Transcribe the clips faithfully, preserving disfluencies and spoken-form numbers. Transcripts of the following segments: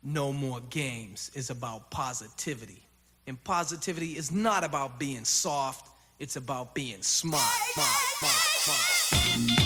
No More Games is about positivity. And positivity is not about being soft, it's about being smart. smart, smart, smart.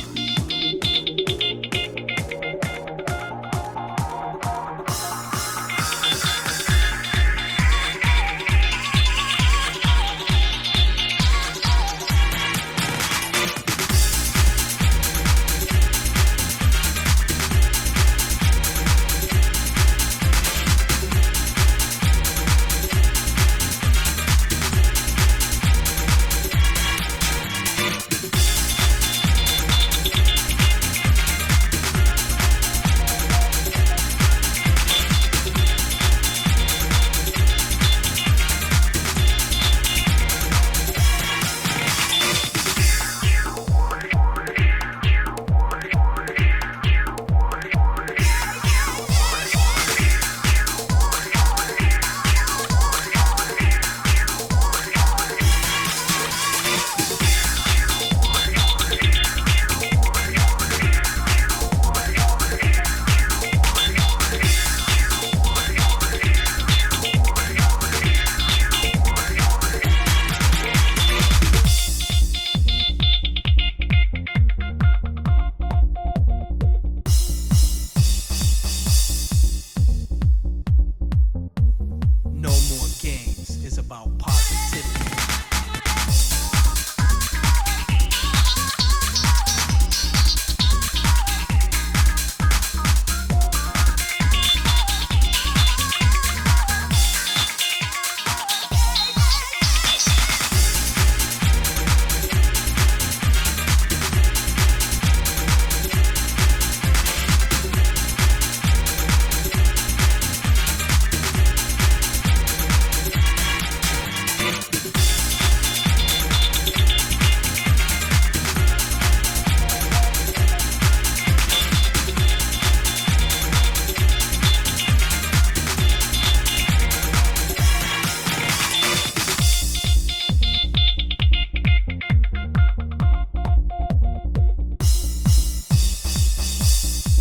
No More Games is about positivity.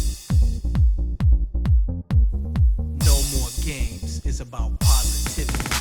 No More Games is about positivity.